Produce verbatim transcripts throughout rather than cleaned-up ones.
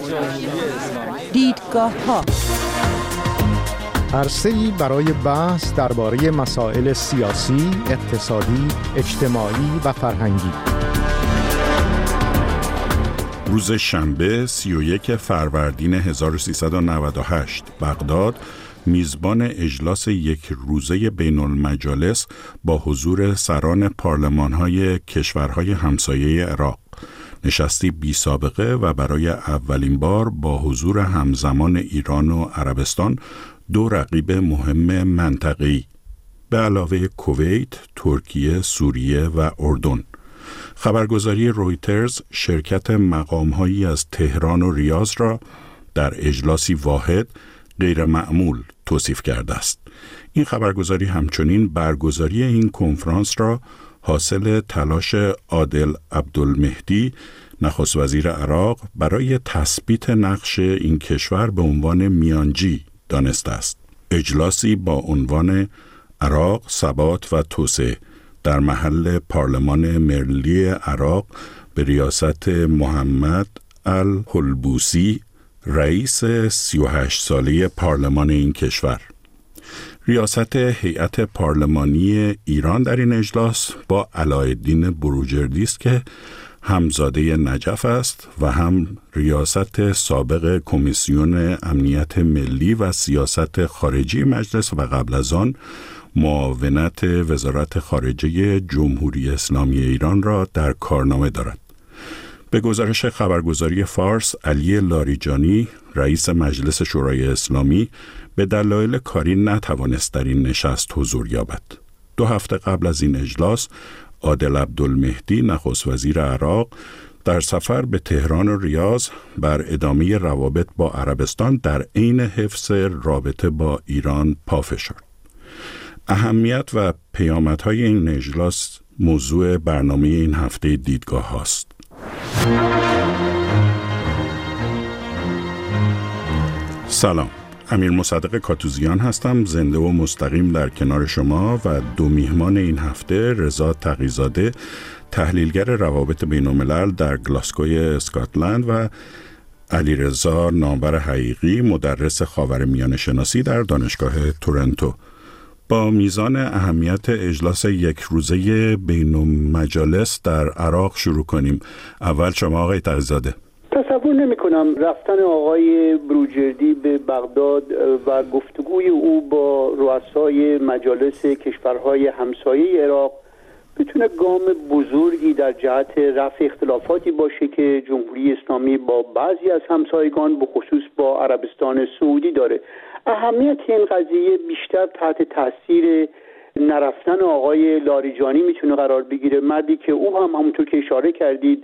دیدگاه ها، عرصه‌ای برای بحث درباره مسائل سیاسی، اقتصادی، اجتماعی و فرهنگی. روز شنبه سی و یک فروردین هزار و سیصد و نود و هشت بغداد میزبان اجلاس یک روزه بین المجالس با حضور سران پارلمان‌های کشورهای همسایه عراق، نشستی بی سابقه و برای اولین بار با حضور همزمان ایران و عربستان، دو رقیب مهم منطقه‌ای به علاوه کویت، ترکیه، سوریه و اردن. خبرگزاری رویترز شرکت مقام‌هایی از تهران و ریاض را در اجلاسی واحد غیر معمول توصیف کرده است. این خبرگزاری همچنین برگزاری این کنفرانس را حاصل تلاش عادل عبدالمهدی، نخست وزیر عراق، برای تثبیت نقش این کشور به عنوان میانجی دانسته است. اجلاسی با عنوان عراق، ثبات و توسعه در محل پارلمان ملی عراق به ریاست محمد الحلبوسی، رئیس سی و هشت ساله پارلمان این کشور. ریاست هیئت پارلمانی ایران در این اجلاس با علاءالدین بروجردی است که همزاده نجف است و هم ریاست سابق کمیسیون امنیت ملی و سیاست خارجی مجلس و قبل از آن معاونت وزارت خارجه جمهوری اسلامی ایران را در کارنامه دارد. به گزارش خبرگزاری فارس، علی لاریجانی، رئیس مجلس شورای اسلامی، به دلایل کاری نتوانست در این نشست حضور یابد. دو هفته قبل از این اجلاس، عادل عبدالمهدی، نخست وزیر عراق، در سفر به تهران و ریاض بر ادامه روابط با عربستان در عین حفظ رابطه با ایران پافشارد. اهمیت و پیامدهای این اجلاس موضوع برنامه این هفته دیدگاه هاست. سلام، امیر مصدق کاتوزیان هستم، زنده و مستقیم در کنار شما و دو میهمان این هفته، رضا تقی‌زاده، تحلیلگر روابط بین الملل در گلاسگوی اسکاتلند و علیرضا نامور حقیقی، مدرس خاورمیانه شناسی در دانشگاه تورنتو. با میزان اهمیت اجلاس یک روزه بین المجالس در عراق شروع کنیم. اول شما آقای تقی‌زاده. تصور نمی کنم رفتن آقای بروجردی به بغداد و گفتگوی او با رؤسای مجالس کشورهای همسایه عراق بتونه گام بزرگی در جهت رفع اختلافاتی باشه که جمهوری اسلامی با بعضی از همسایگان به خصوص با عربستان سعودی داره. اهمیت این قضیه بیشتر تحت تاثیر نرفتن آقای لاریجانی میتونه قرار بگیره، مردی که او هم همونطور که اشاره کردید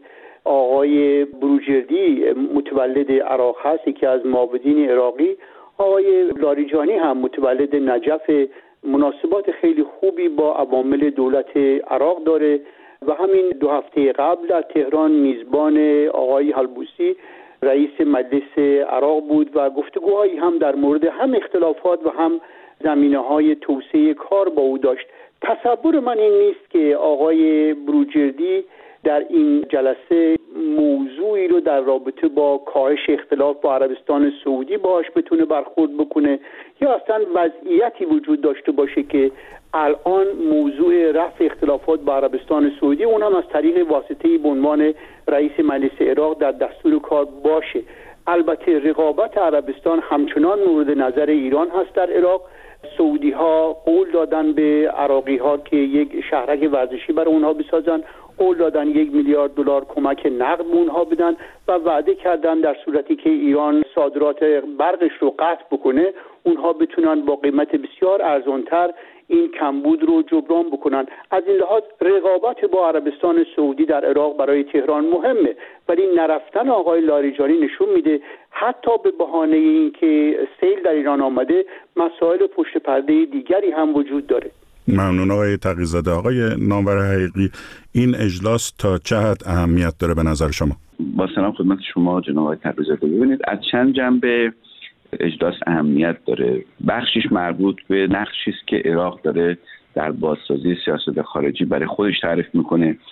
آقای بروجردی متولد عراق هست، یکی از معاودین عراقی. آقای لاریجانی هم متولد نجف، مناسبات خیلی خوبی با عوامل دولت عراق داره و همین دو هفته قبل در تهران میزبان آقای حلبوسی رئیس مجلس عراق بود و گفتگوهایی هم در مورد هم اختلافات و هم زمینه‌های توسعه کار با او داشت. تصور من این نیست که آقای بروجردی در این جلسه موضوعی رو در رابطه با کاهش اختلاف با عربستان سعودی باهاش بتونه برخورد بکنه یا اصلا وضعیتی وجود داشته باشه که الان موضوع رفع اختلافات با عربستان سعودی اونم از طریق واسطه‌ای به عنوان رئیس مجلس عراق در دستور کار باشه. البته رقابت عربستان همچنان مورد نظر ایران هست در عراق. سعودی ها قول دادن به عراقی ها که یک شهرک ورزشی برای اونها بسازن، قول دادن یک میلیارد دلار کمک نقد به اونها بدن و وعده کردن در صورتی که ایران صادرات برقش رو قطع بکنه اونها بتونن با قیمت بسیار ارزانتر این کمبود رو جبران بکنن. از این لحاظ رقابت با عربستان سعودی در عراق برای تهران مهمه، ولی نرفتن آقای لاریجانی نشون میده حتی به بهانه اینکه سیل در ایران آمده مسائل پشت پرده دیگری هم وجود داره. ممنون آقای تقی‌زاده. آقای نامور حقیقی، این اجلاس تا چه حد اهمیت داره به نظر شما؟ با سلام خدمت شما جناب آقای تقی‌زاده. ببینید از چند جنبه اجلاس اهمیت داره. بخشش مربوط به نقشی است که عراق داره در بازسازی سیاست خارجی برای خودش تعریف میکنه.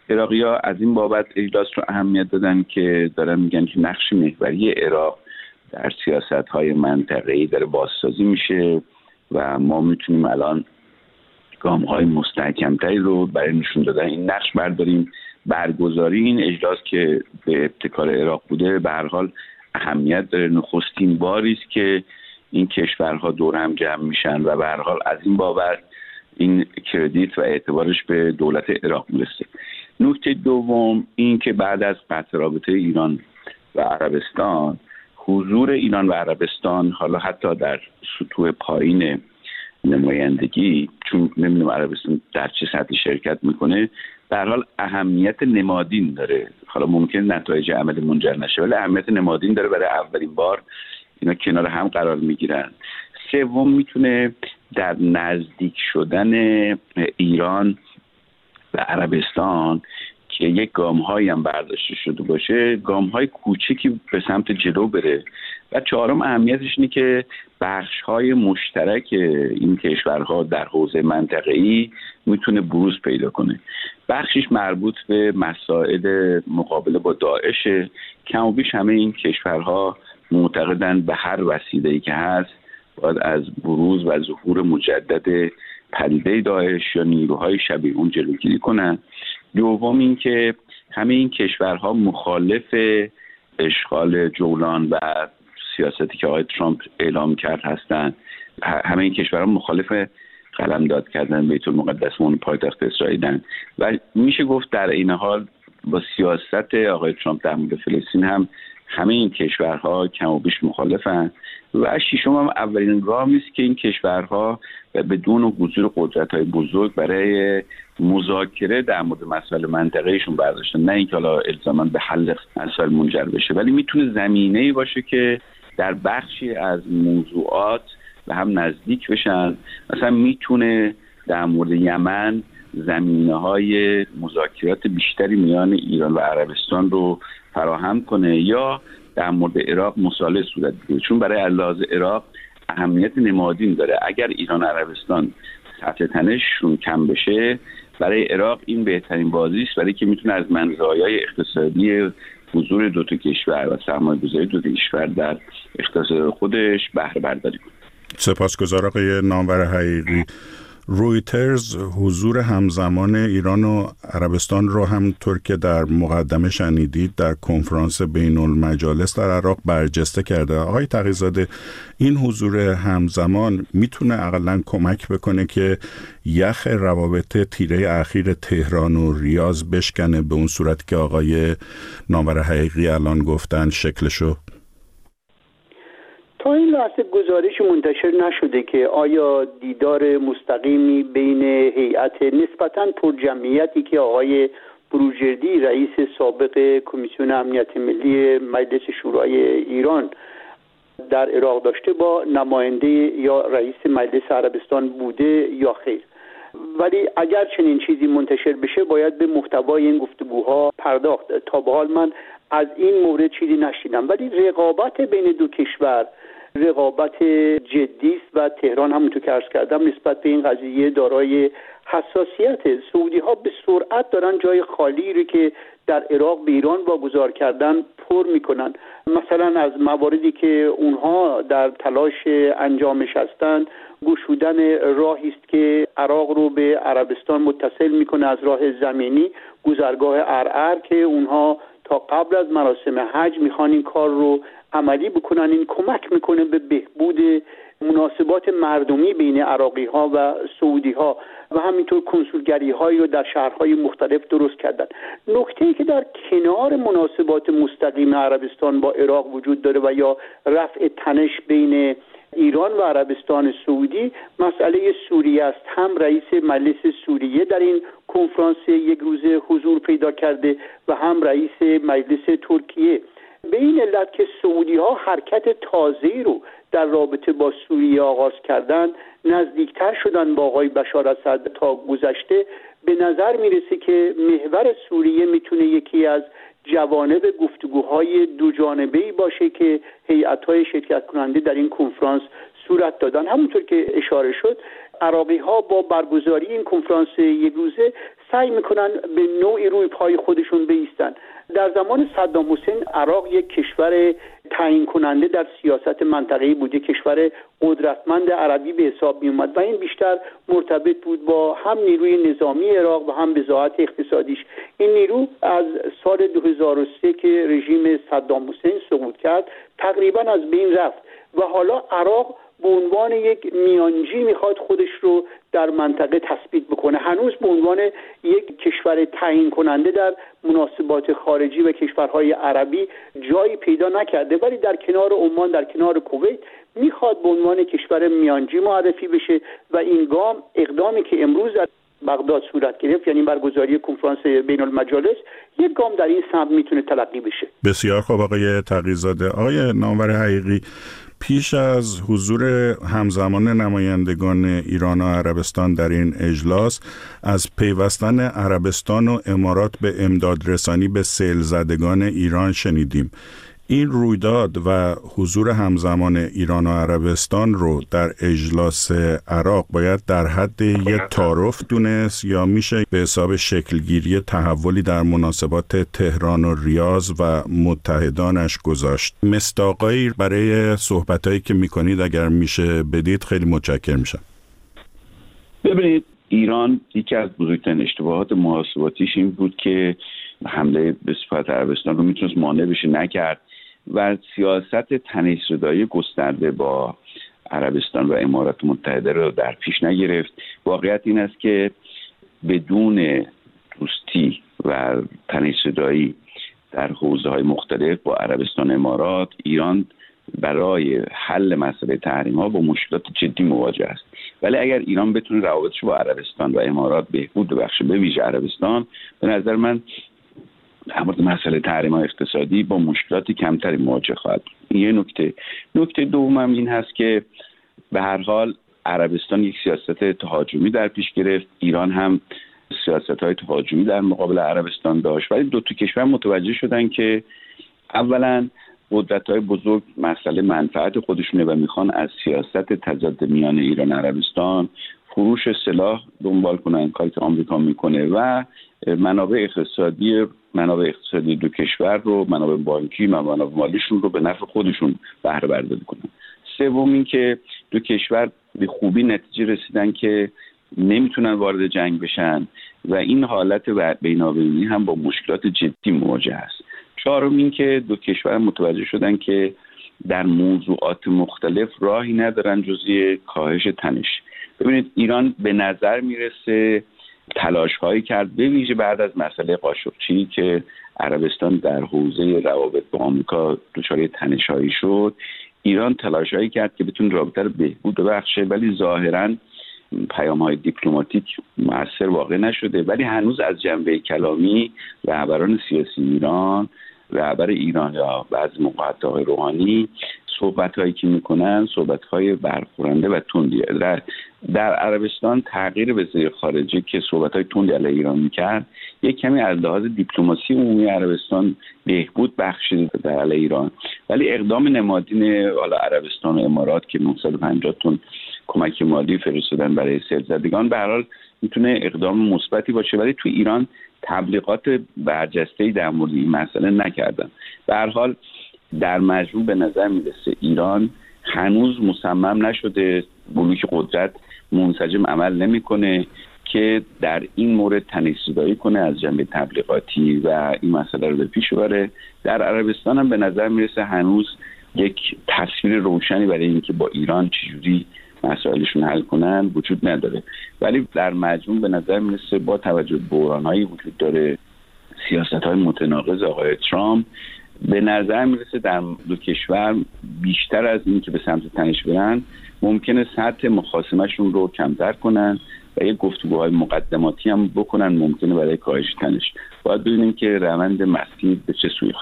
عراقی‌ها از این بابت اجلاس رو اهمیت دادن که دارن میگن که نقش محوری عراق در سیاست‌های منطقه‌ای داره بازسازی میشه و ما میتونیم الان گام‌های مستحکم‌تری رو برای نشون دادن این نقش برداریم. برگزاری این اجلاس که به ابتکار عراق بوده به هر حال اهمیت داره. نخستین باری است که این کشورها دور هم جمع میشن و به هر حال از این بابت این کردیت و اعتبارش به دولت عراق میرسه. نکته دوم این که بعد از قطع رابطه ایران و عربستان، حضور ایران و عربستان حالا حتی در سطوح پایین نمایندگی، چون نمیدونم عربستان در چه سطحی شرکت میکنه، در حال اهمیت نمادین داره. حالا ممکن نتایج عملی منجر نشه ولی اهمیت نمادین داره. برای اولین بار اینا کنار هم قرار میگیرن. سوم میتونه در نزدیک شدن ایران و عربستان که یک گام‌هایی هم برداشته شده باشه، گام‌های کوچیکی به سمت جلو بره. و چهارم اهمیتش اینه که بخش‌های مشترک این کشورها در حوزه منطقه‌ای میتونه بروز پیدا کنه. بخشش مربوط به مسائل مقابله با داعش. کم و بیش همه این کشورها معتقدن به هر وسیله‌ای که هست باید از بروز و ظهور مجدد پدیده داعش یا نیروهای شبیه اون جلوگیری کنن. دوم این که همه این کشورها مخالف اشغال جولان و سیاستی که آقای ترامپ اعلام کرد هستند. همه این کشورها مخالف قلمداد کردن بیت المقدس و اون پایتخت اسرائیلن و میشه گفت در این حال با سیاست آقای ترامپ در مورد فلسطین هم همه این کشورها کم و بیش مخالفن. و ششم هم اولین گامی است که این کشورها بدون حضور قدرت‌های بزرگ برای مذاکره در مورد مسائل منطقه‌ایشون برداشتن، نه اینکه حالا الزاما به حل مسائل منجر بشه، ولی میتونه زمینه‌ای باشه که در بخشی از موضوعات به هم نزدیک بشن. مثلا میتونه در مورد یمن زمینه‌های مذاکرات بیشتری میان ایران و عربستان رو فراهم کنه، یا در مورد عراق مصالحه صورت بگیره، چون برای لحاظ عراق اهمیت نمادین داره. اگر ایران و عربستان سطح تنششون کم بشه، برای عراق این بهترین بازی است، برای که میتونه از منزایای اقتصادی حضور دو تا کشور و سرمایه‌گذاری دو تا کشور در اقتصاد خودش بهره برداری کنه. سپاسگزارم آقای نامور حقیقی. رویترز حضور همزمان ایران و عربستان رو همطور که در مقدمه شنیدید در کنفرانس بین المجالس در عراق برجسته کرده. آقای تقی‌زاده، این حضور همزمان میتونه اقلاً کمک بکنه که یخ روابط تیره اخیر تهران و ریاض بشکنه به اون صورت که آقای نامور حقیقی الان گفتن شکلشو؟ تا این لحظه گزارش منتشر نشده که آیا دیدار مستقیمی بین هیئت نسبتاً پرجمعیتی که آقای بروجردی رئیس سابق کمیسیون امنیت ملی مجلس شورای ایران در عراق داشته با نماینده یا رئیس مجلس عربستان بوده یا خیر. ولی اگر چنین چیزی منتشر بشه باید به محتوای این گفتگوها پرداخت. تا به حال من از این مورد چیزی نشیدم، ولی رقابت بین دو کشور رقابت جدی است و تهران همونطور که عرض کردم نسبت به این قضیه دارای حساسیت. سعودی ها به سرعت دارن جای خالی رو که در عراق به ایران واگذار کردن پر میکنن. مثلا از مواردی که اونها در تلاش انجامش هستند گشودن راهی است که عراق رو به عربستان متصل میکنه از راه زمینی، گذرگاه عرعر که اونها تا قبل از مراسم حج میخوان این کار رو عملی بکنن. این کمک میکنه به بهبود مناسبات مردمی بین عراقی ها و سعودی ها و همینطور کنسولگری هایی رو در شهرهای مختلف درست کردن. نکته‌ای که در کنار مناسبات مستقیم عربستان با عراق وجود داره و یا رفع تنش بین ایران و عربستان سعودی مسئله سوریه است. هم رئیس مجلس سوریه در این کنفرانس یک روزه حضور پیدا کرده و هم رئیس مجلس ترکیه، به این علت که سعودی ها حرکت تازه‌ای رو در رابطه با سوریه آغاز کردن، نزدیکتر شدن با آقای بشار اسد تا گذشته. به نظر میرسه که محور سوریه میتونه یکی از جوانب گفتگوهای دو جانبه‌ای باشه که هیئت‌های شرکت کننده در این کنفرانس صورت دادن. همونطور که اشاره شد، عراقی ها با برگزاری این کنفرانس یک روزه سعی میکنن به نوعی روی پای خودشون بایستن. در زمان صدام حسین عراق یک کشور تعیین کننده در سیاست منطقه‌ای بود، یک کشور قدرتمند عربی به حساب می اومد و این بیشتر مرتبط بود با هم نیروی نظامی عراق و هم بضاعت اقتصادیش. این نیرو از سال دو هزار و سه که رژیم صدام حسین سقوط کرد تقریبا از بین رفت و حالا عراق به عنوان یک میانجی میخواد خودش رو در منطقه تثبیت بکنه. هنوز به عنوان یک کشور تعیین کننده در مناسبات خارجی و کشورهای عربی جایی پیدا نکرده، ولی در کنار عمان، در کنار کویت میخواد به عنوان کشور میانجی معرفی بشه و این گام، اقدامی که امروز در بغداد صورت گرفت، یعنی برگزاری کنفرانس بین المجالس، یک گام در این سمت میتونه تلقی بشه. بسیار خوب آقای تقی‌زاده. آقای نامور حقیقی، پیش از حضور همزمان نمایندگان ایران و عربستان در این اجلاس، از پیوستن عربستان و امارات به امدادرسانی به سیل زدگان ایران شنیدیم. این رویداد و حضور همزمان ایران و عربستان رو در اجلاس عراق باید در حد یک تعارف دونست یا میشه به حساب شکلگیری تحولی در مناسبات تهران و ریاض و متحدانش گذاشت؟ مصداقایی برای صحبتایی که میکنید اگر میشه بدید خیلی متشکر میشم. ببینید، ایران یکی از بزرگترین اشتباهات محاسباتیش این بود که حمله به صفت عربستان رو میتونست مانع بشه، نکرد و سیاست تنش‌زدایی گسترده با عربستان و امارات متحده رو در پیش نگرفت. واقعیت این است که بدون دوستی و تنش‌زدایی در حوزه‌های مختلف با عربستان و امارات، ایران برای حل مسئله تحریم‌ها با مشکلات جدی مواجه است. ولی اگر ایران بتونه روابطش با عربستان و امارات بهبود ببخشه، به ویژه عربستان، به نظر من در مورد مسئله تحریم اقتصادی با مشکلاتی کمتری مواجه خواهد. یه نکته نکته دومم این هست که به هر حال عربستان یک سیاست تهاجمی در پیش گرفت، ایران هم سیاست‌های تهاجمی در مقابل عربستان داشت، ولی دو تا کشور متوجه شدن که اولا قدرت‌های بزرگ مسئله منفعت خودشونه و میخوان از سیاست تضاد میان ایران و عربستان فروش سلاح دنبال کنن، کاری که آمریکا میکنه، و منابع اقتصادی منابع اقتصادی دو کشور رو، منابع بانکی و منابع مالیشون رو به نفع خودشون بهره برداری کنن. سوم این که دو کشور به خوبی نتیجه رسیدن که نمیتونن وارد جنگ بشن و این حالت بینابینی هم با مشکلات جدی مواجه است. چهارم این که دو کشور متوجه شدن که در موضوعات مختلف راهی ندارن جز کاهش تنش. ببینید، ایران به نظر میرسه تلاش هایی کرد، به ویژه بعد از مسئله قاشقچی که عربستان در حوزه روابط با آمریکا دچار تنش هایی شد، ایران تلاش هایی کرد که بتونه رابطه رو بهبود ببخشه، ولی ظاهراً پیام های دیپلماتیک مؤثر واقع نشده. ولی هنوز از جنبه کلامی رهبران سیاسی ایران، رهبر ایران یا بعضی موقع حتی آقای روحانی، صحبت هایی که میکنن صحبت های برخورنده و تندیه. در, در عربستان تغییر وزیر خارجه که صحبت های تندی علیه ایران میکرد، یک کمی از لحاظ دیپلماسی عمومی عربستان بهبود بخشیده در علیه ایران، ولی اقدام نمادین حالا عربستان و امارات که نهصد و پنجاه تن کمک مالی فرستادن برای سیل زدگان به هر حال میتونه اقدام مثبتی باشه، ولی تو ایران تبلیغات برجسته‌ای در مورد این مسئله نکردن. به هر حال در مجموع به نظر میرسه ایران هنوز مصمم نشده، بلوک قدرت منسجم عمل نمیکنه که در این مورد تنش‌زدایی کنه از جنبه تبلیغاتی و این مسئله رو به پیش ببره. در عربستان هم به نظر میرسه هنوز یک تصویر روشنی برای اینکه با ایران چجوری مسائلشون حل کنن وجود نداره. ولی در مجموع به نظر میرسه با توجه به بحران‌هایی وجود داره، سیاست‌های متناقض آقای ترامپ، به نظر میرسه در دو کشور بیشتر از این که به سمت تنش برن، ممکنه سطح مخاصمشون رو کمتر کنن و یک گفتگوهای مقدماتی هم بکنن، ممکنه برای کاهش تنش. باید ببینیم که روند مسیر به چه سوی خواهد رفت.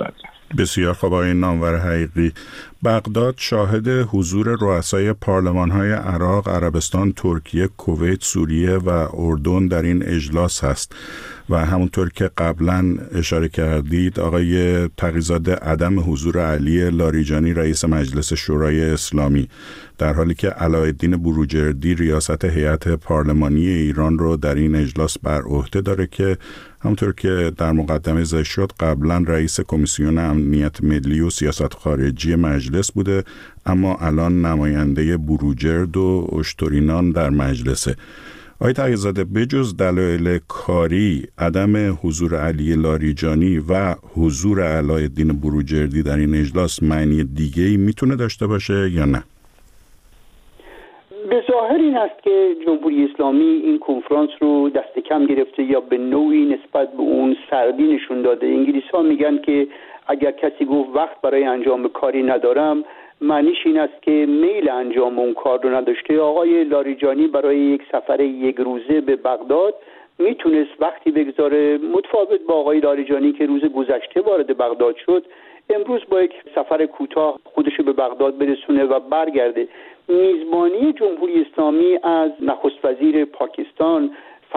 بسیار خوب. آقای نامور حقیقی، بغداد شاهد حضور رؤسای پارلمان‌های عراق، عربستان، ترکیه، کویت، سوریه و اردن در این اجلاس هست و همونطور که قبلا اشاره کردید آقای تقی‌زاده عدم حضور علی لاریجانی رئیس مجلس شورای اسلامی، در حالی که علاءالدین بروجردی ریاست هیئت پارلمانی ایران رو در این اجلاس بر عهده داره که همونطور که در مقدمه ذکر شد قبلا رئیس کمیسیون امنیت ملی و سیاست خارجی مجلس بوده، اما الان نماینده بروجرد و اشترینان در مجلسه. آقای تقی‌زاده، بجز دلایل کاری، عدم حضور علی لاریجانی و حضور علاءالدین بروجردی در این اجلاس معنی دیگه‌ای میتونه داشته باشه یا نه؟ به ظاهر این است که جمهوری اسلامی این کنفرانس رو دست کم گرفته یا به نوعی نسبت به اون سردی نشون داده. انگلیس‌ها میگن که اگر کسی گفت وقت برای انجام کاری ندارم، معنیش این است که میل انجام اون کار رو نداشته. آقای لاریجانی برای یک سفر یک روزه به بغداد میتونست وقتی بگذاره، متفاوت با آقای لاریجانی که روز گذشته وارد بغداد شد، امروز با یک سفر کوتاه خودشو به بغداد برسونه و برگرده. میزبانی جمهوری اسلامی از نخست وزیر پاکستان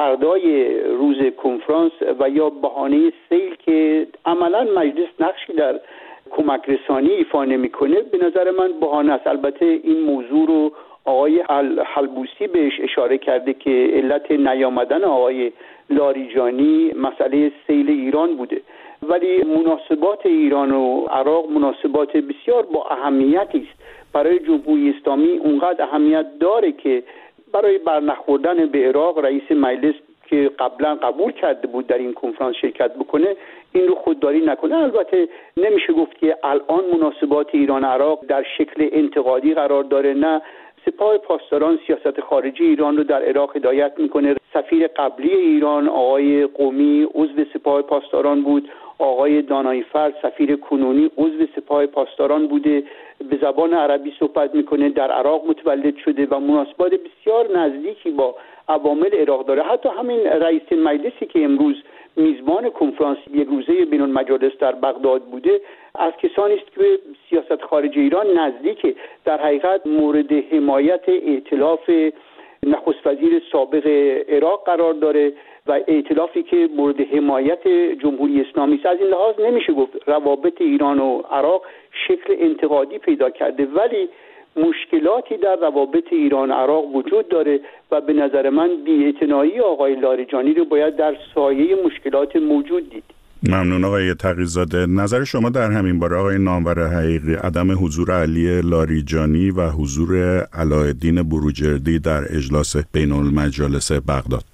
فردای روز کنفرانس و یا بهانه سیل که عملا مجلس نقشی در کمک رسانی ایفا نمی‌کنه، به نظر من بهانه است. البته این موضوع رو آقای حلبوسی بهش اشاره کرده که علت نیامدن آقای لاریجانی مسئله سیل ایران بوده، ولی مناسبات ایران و عراق مناسبات بسیار با اهمیتی است. برای جمهوری اسلامی اونقدر اهمیت داره که برای برنخوردن به عراق رئیس مجلس که قبلا قبول کرده بود در این کنفرانس شرکت بکنه، این رو خودداری نکنه. البته نمیشه گفت که الان مناسبات ایران عراق در شکل انتقادی قرار داره، نه. سپاه پاسداران سیاست خارجی ایران رو در عراق هدایت میکنه. سفیر قبلی ایران آقای قومی عضو سپاه پاسداران بود، آقای دانایفر سفیر کنونی عضو سپاه پاسداران بوده، به زبان عربی صحبت میکنه، در عراق متولد شده و مناسبات بسیار نزدیکی با عوامل عراق داره. حتی همین رئیس مجلسی که امروز میزبان کنفرانس یک روزه بین المجالس در بغداد بوده، از کسانی است که سیاست خارجی ایران نزدیکه. در حقیقت مورد حمایت ائتلاف نخست وزیر سابق عراق قرار داره و ائتلافی که مورد حمایت جمهوری اسلامی است. از این لحاظ نمیشه گفت روابط ایران و عراق شکل انتقادی پیدا کرده، ولی مشکلاتی در روابط ایران و عراق وجود داره و به نظر من بی‌اعتنایی آقای لاریجانی رو باید در سایه مشکلات موجود دید. ممنون آقای تقی‌زاده. نظر شما در همین باره آقای نامور حقیقی، عدم حضور علی لاریجانی و حضور علاءالدین بروجردی در اجلاس بین المجالس بغداد؟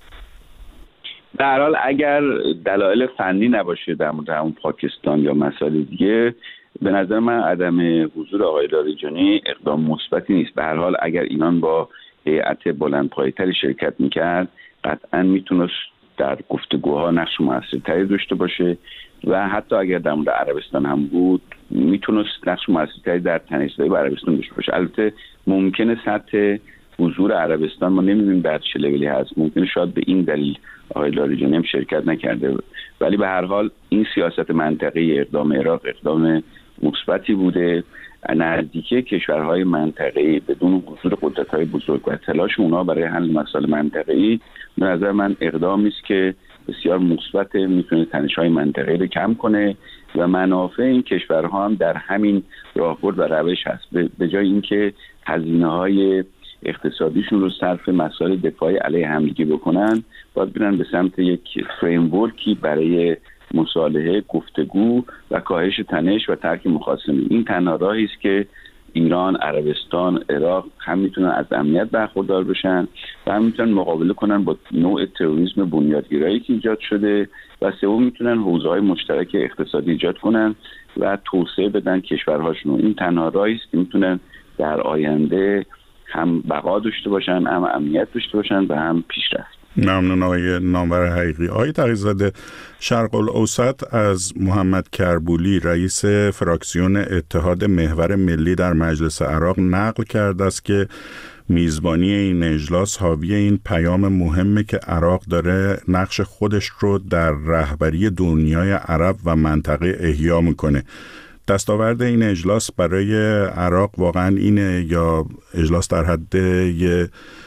به هر حال اگر دلایل فنی نباشه در مورد همون پاکستان یا مسائل دیگه، به نظر من عدم حضور آقای لاریجانی اقدام مثبتی نیست. به هر حال اگر ایران با هیئت بلندپایه‌تری شرکت میکرد، قطعا میتونست در گفتگوها نقش موثرتری داشته باشه و حتی اگر در مورد عربستان هم بود میتونست نقش موثرتری در تنش‌زایی با عربستان داشته باشه. البته ممکنه سطح حضور عربستان ما نمیدونیم در چه لولی هست، ممکنه شاید به این دلیل آقای لاریجانی هم شرکت نکرده، ولی به هر حال این سیاست منطقه‌ای اقدام عراق اقدام مثبتی بوده. نزدیکی کشورهای منطقه‌ای بدون حضور قدرت‌های بزرگ و تلاش اونها برای حل مسائل منطقه‌ای، به نظر من اقدامی است که بسیار مثبت، میتونه تنش‌های منطقه‌ای رو کم کنه و منافع این کشورها هم در همین راهبرد و روش هست. به جای اینکه هزینه‌های اقتصادیشون رو صرف مسائل دفاعی علیه همدیگه بکنن، باید برن به سمت یک فریمورکی برای مصالحه، گفتگو و کاهش تنش و ترک مخاصمه. این تنها راهی است که ایران، عربستان، عراق هم میتونن از امنیت برخوردار بشن و هم میتونن مقابله کنن با نوع تروریسم بنیادگرایی که ایجاد شده و سوم میتونن حوزه‌های مشترک اقتصادی ایجاد کنن و توسعه بدن کشورهاشون. این تنها راهی است که میتونن در آینده هم بقا داشته باشن، هم امنیت داشته باشن و هم پیشرفت. ممنون آقای نامور حقیقی. آقای تقی‌زاده، شرق الاوسط از محمد کربولی رئیس فراکسیون اتحاد محور ملی در مجلس عراق نقل کرده است که میزبانی این اجلاس حاوی این پیام مهمه که عراق داره نقش خودش رو در رهبری دنیای عرب و منطقه احیا میکنه. دستاورد این اجلاس برای عراق واقعا اینه یا اجلاس در حد یه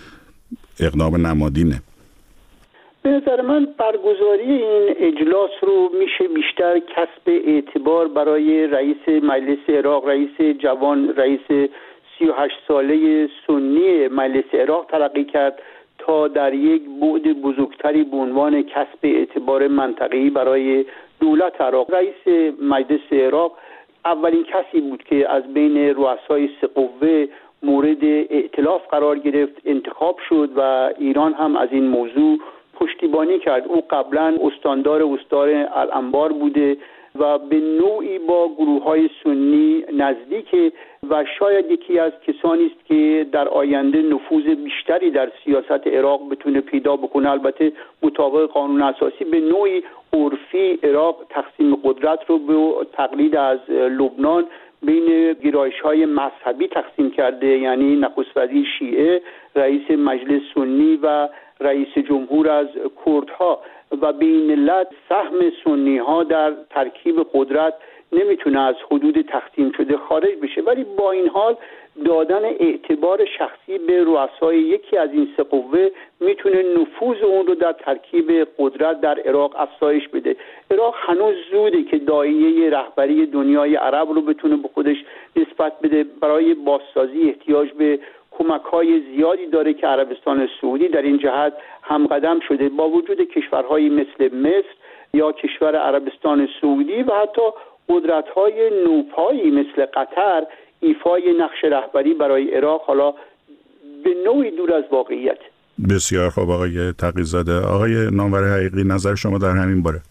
اقدام نمادینه؟ به نظر من برگزاری این اجلاس رو میشه بیشتر کسب اعتبار برای رئیس مجلس عراق، رئیس جوان، رئیس سی و هشت ساله سنی مجلس عراق تلقی کرد تا در یک بعد بزرگتری به عنوان کسب اعتبار منطقه‌ای برای دولت عراق. رئیس مجلس عراق اولین کسی بود که از بین رؤسای سه قوه مورد ائتلاف قرار گرفت، انتخاب شد و ایران هم از این موضوع پشتیبانی کرد. او قبلا استاندار استان الانبار بوده و به نوعی با گروه‌های سنی نزدیک و شاید یکی از کسانی است که در آینده نفوذ بیشتری در سیاست عراق بتونه پیدا بکنه. البته مطابق قانون اساسی به نوعی عرفی عراق تقسیم قدرت رو به تقلید از لبنان بین گرایش‌های مذهبی تقسیم کرده، یعنی نخست وزیر شیعه، رئیس مجلس سنی و رئیس جمهور از کردها، و به این علت سهم سنی ها در ترکیب قدرت نمیتونه از حدود تقسیم شده خارج بشه. ولی با این حال دادن اعتبار شخصی به رؤسای یکی از این سه قوه میتونه نفوذ اون رو در ترکیب قدرت در عراق افزایش بده. عراق هنوز زوده که داعیه رهبری دنیای عرب رو بتونه به خودش نسبت بده. برای بازسازی احتیاج به کمک‌های زیادی داره که عربستان سعودی در این جهت همقدم شده، با وجود کشورهایی مثل مصر یا کشور عربستان سعودی و حتی قدرت‌های نوپایی مثل قطر ایفای نقش رهبری برای عراق حالا به نوعی دور از واقعیت. بسیار خوب آقای تقی‌زاده. آقای نامور حقیقی، نظر شما در همین باره؟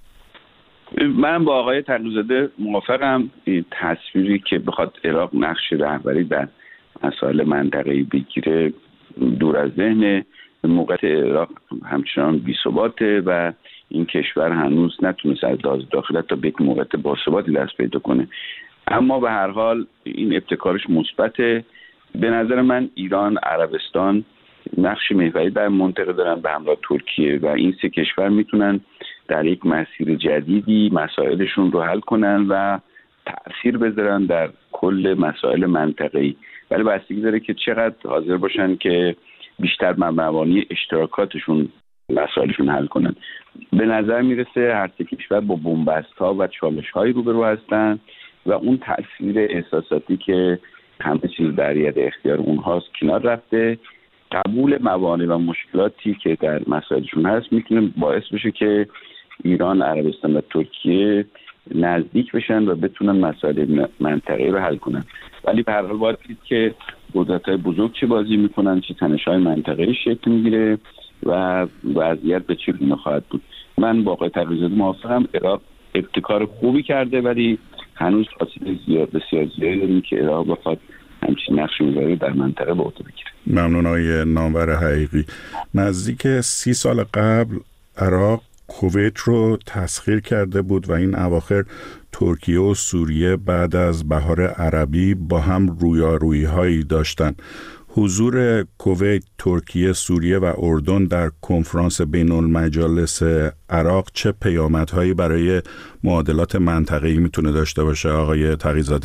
من با آقای تقی‌زاده موافقم. این تصویری که بخواد عراق نقش رهبری در مسائل منطقه‌ای بگیره دور از ذهن. موقعیت عراق همچنان بی‌ثباته و این کشور هنوز نتونست از لحاظ داخلیت تا به یک موقعیت باثباتی دست پیدا کنه، اما به هر حال این ابتکارش مثبته. به نظر من ایران، عربستان نقش محوری در منطقه دارن به همراه ترکیه و این سه کشور میتونن در یک مسیر جدیدی مسائلشون رو حل کنن و تأثیر بذارن در کل مسائل منطقه‌ای، ولی بستگی داره که چقدر حاضر باشن که بیشتر مبانی اشتراکاتشون مسائلشون حل کنن. به نظر میرسه هر سه کشور با بن‌بست‌ها و چالش‌هایی روبرو هستن و اون تأثیر احساساتی که همه چیز در ید اختیار اونهاست کنار رفته. قبول موانع و مشکلاتی که در مسائلشون هست میتونه باعث بشه که ایران، عربستان و ترکیه نزدیک بشن و بتونن مسائل منطقه‌ای رو حل کنن. ولی به هر حال باید دید که قدرت‌های بزرگ چه بازی میکنن، چه تنش‌های منطقه‌ای شکل میگیره و وضعیت به چه گونه خواهد بود. من با آقای تقی‌زاده موافقم. عراق ابتکار خوبی کرده ولی هنوز فاصله زیاد بسیار زیادی داریم که عراق بخواد همچین نقش محوری در منطقه به عهده بگیره. ممنون آقای نامور حقیقی. نزدیک سی سال قبل عراق کویت رو تسخیر کرده بود و این اواخر ترکیه و سوریه بعد از بهار عربی با هم رویارویی هایی داشتن. حضور کویت، ترکیه، سوریه و اردن در کنفرانس بین المجالس عراق چه پیامدهایی برای معادلات منطقه‌ای میتونه داشته باشه آقای تقی‌زاده؟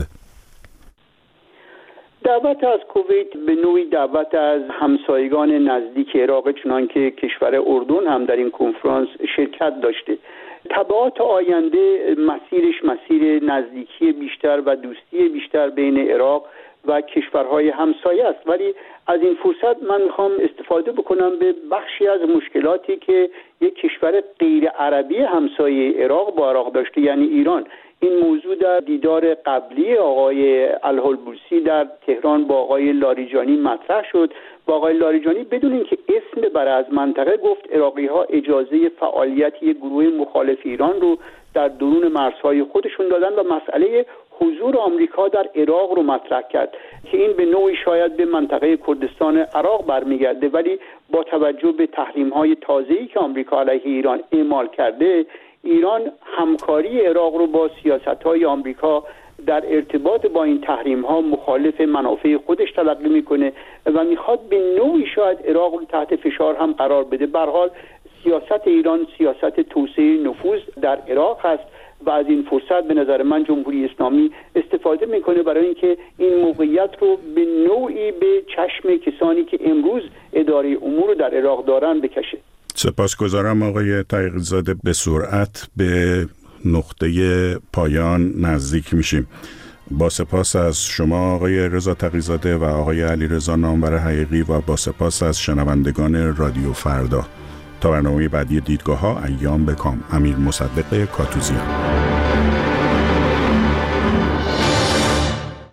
دعوت از کویت به نوعی دعوت از همسایگان نزدیک عراق، چنان که کشور اردن هم در این کنفرانس شرکت داشته. تبعات آینده مسیرش مسیر نزدیکی بیشتر و دوستی بیشتر بین عراق و کشورهای همسایه است، ولی از این فرصت من میخوام استفاده بکنم به بخشی از مشکلاتی که یک کشور غیر عربی همسایه عراق با عراق داشته، یعنی ایران. این موضوع در دیدار قبلی آقای الحلبوسی در تهران با آقای لاریجانی مطرح شد و آقای لاریجانی بدون اینکه اسم ببره از منطقه گفت عراقی ها اجازه فعالیت یک گروه مخالف ایران رو در درون مرزهای خودشون دادن و مسئله حضور آمریکا در عراق رو مطرح کرد که این به نوعی شاید به منطقه کردستان عراق برمیگرده، ولی با توجه به تحریم‌های تازه‌ای که آمریکا علیه ایران اعمال کرده، ایران همکاری عراق رو با سیاست‌های آمریکا در ارتباط با این تحریم ها مخالف منافع خودش تلقی میکنه و میخواد به نوعی شاید عراق رو تحت فشار هم قرار بده. به هر حال سیاست ایران سیاست توسعه نفوذ در عراق هست و از این فرصت به نظر من جمهوری اسلامی استفاده میکنه برای اینکه این موقعیت رو به نوعی به چشم کسانی که امروز اداره امور رو در عراق دارن بکشه. سپاسگزارم آقای تقی‌زاده. به سرعت به نقطه پایان نزدیک میشیم. با سپاس از شما آقای رضا تقی‌زاده و آقای علیرضا نامور حقیقی و با سپاس از شنوندگان رادیو فردا. تا برنامه بعدی دیدگاه‌ها، ایام بکام. امیر مصدق کاتوزیان.